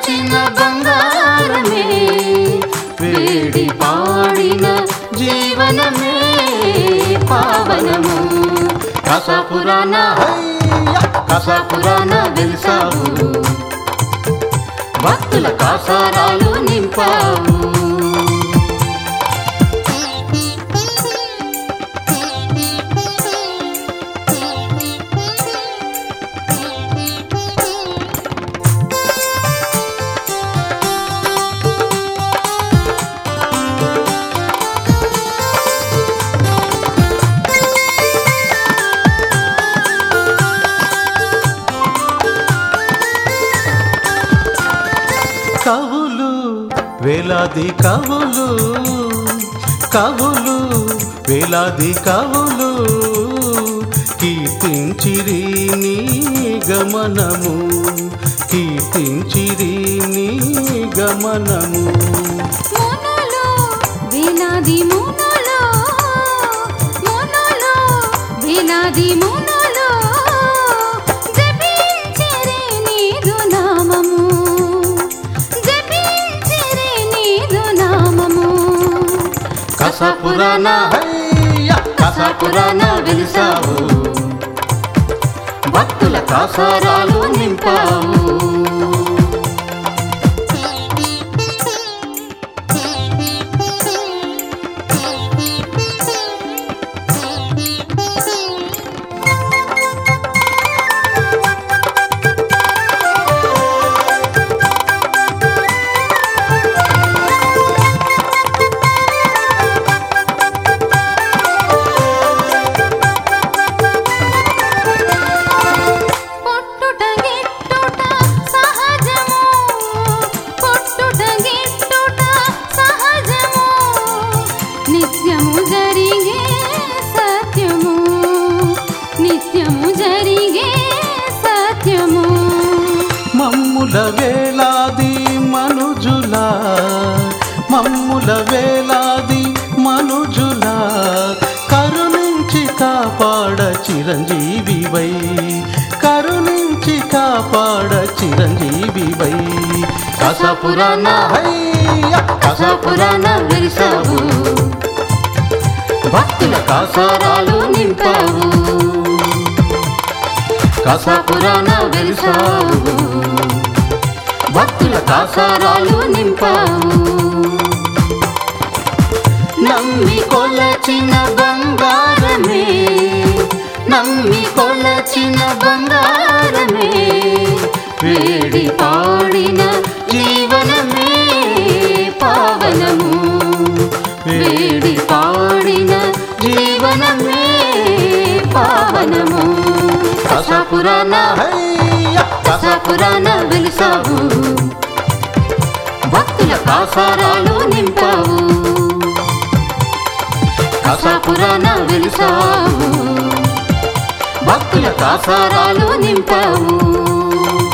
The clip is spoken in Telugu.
కొలచిన బంగారమే వేడి పాడిన జీవనమే పావనము కసాపురాణ కసాపురాణ వెలిసావు భక్తుల కాసారాలు నింపావు కవులు వేలాది కవులు కవులు వేలాది కవులు కీర్తించిరి నీ గమనము కీర్తించిరి నీ గమనము మోనలో వేలాది మోనలో మోనలో వేలాది మోనలో జపించిరి నీదు నామము కసాపురాణ కసాపురాణ వెలిసావు భక్తుల కాసారాలు నింపావు మమ్ముల వేలాది మనుజులా మమ్ముల వేలాది మనుజులా కరుణించి కాపాడ చిరంజీవివై కరుణించి కాపాడ చిరంజీవివై కసాపురాణ కసాపురాణ వెలిసావు భక్తుల కాసారాలు నింపావు కసాపురాణ వెలిసావు భక్తుల కాసారాలు నింపావు నమ్మి కొలచిన బంగారమే నమ్మి కొలచిన బంగారమే వేడి పాడిన జీవనమే పావనము వేడి పాడిన జీవనమే పావనము కసాపురాణ కసాపురాణ వెలిసావు భక్తుల కాసారాలు నింపావు కసాపురాణ వెలిసావు భక్తుల కాసారాలు నింపావు